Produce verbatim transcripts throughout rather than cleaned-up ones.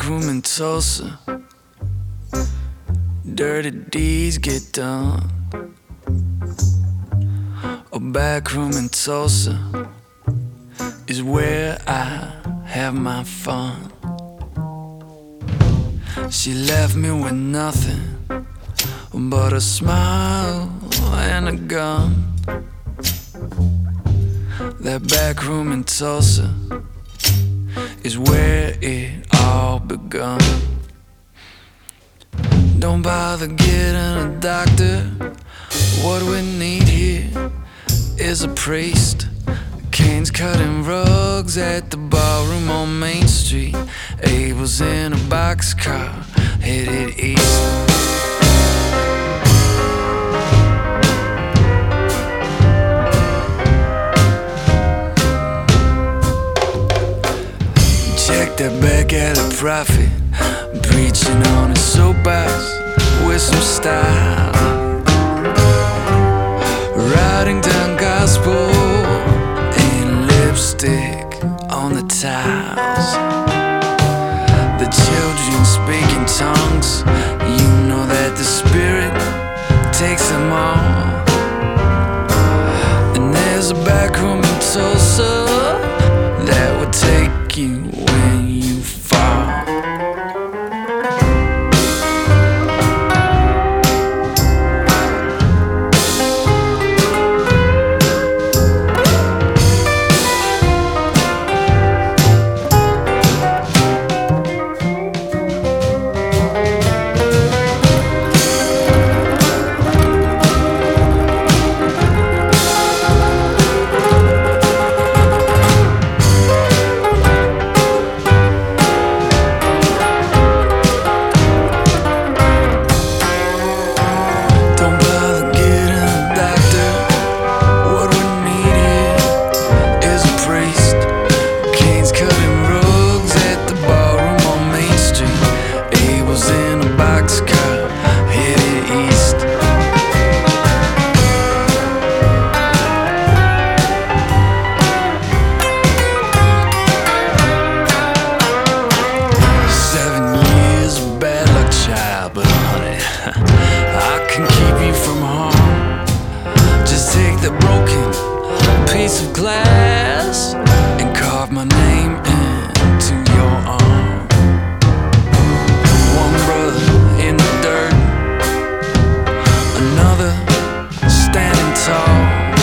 room in Tulsa, dirty deeds get done. A back room in Tulsa is where I have my fun. She left me with nothing but a smile and a gun. That back room in Tulsa is where it all begun. Don't bother getting a doctor. What we need here is a priest. Cain's cutting rugs at the ballroom on Main Street. Abel's in a boxcar headed east. Check that back alley prophet, preaching on his soapbox with some style, writing down gospel in lipstick on the tiles. The children speak in tongues. You know that the Spirit takes them all. And there's a back room in Tulsa that will take you when you fall. Piece of glass and carve my name into your arm. One brother in the dirt, another standing tall.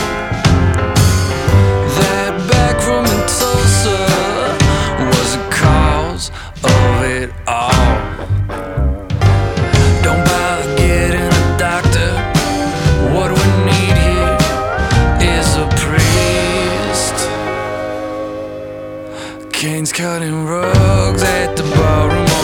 That back room in Tulsa was the cause of it all. Don't bother getting a doctor. What we need here is a priest. Cain's cutting rugs at the ballroom